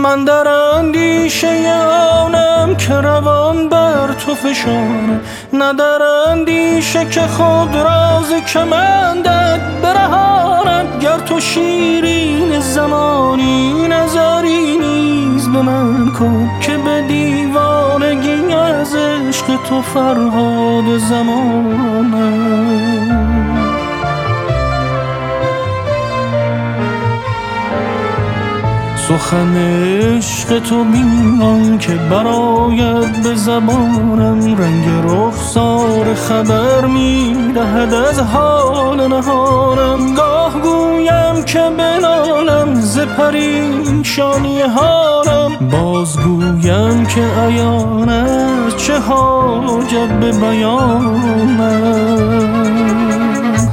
من در اندیشه آنم که روان بر تو فشانم، نه در اندیشه که خود راز کمندت برهانم. گر تو شیرین زمانی نظری نیز به من کن، که به دیوانگی از عشق تو فرهاد زمانم. سخن عشق تو بینم که براید به زبانم، رنگ رخسار خبر می‌دهد از حال نهانم. گاه گویم که بنالم ز پریشانی حالم، باز گویم که عیان است چه حاجت به بیانم.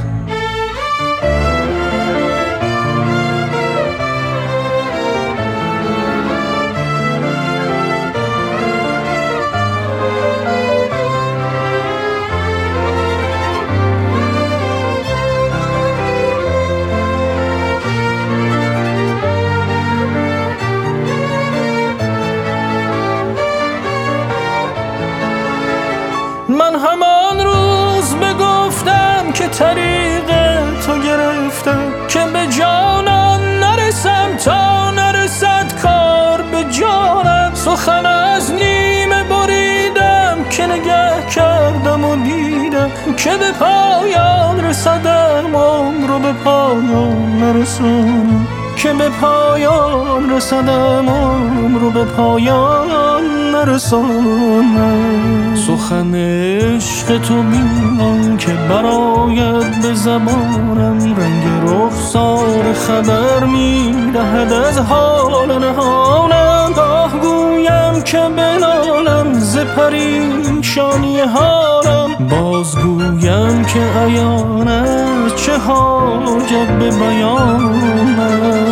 من همان روز بگفتم که طریق تو گرفتم، که به جانان نرسم تا نرسد کار به جانم. سخن از نیمه بریدم که نگه کردم و دیدم، که به پایان رسدم عمر رو به پایان نرسانم، که به پایان رسدم عمر رو به پایان نرسانم. سخن عشق تو بینم که براید به زبانم، رنگ رخسار خبر می‌دهد از حال نهانم. گاه گویم که بنالم ز پریشانی حالم، باز گویم که عیان است چه حاجت به بیانم.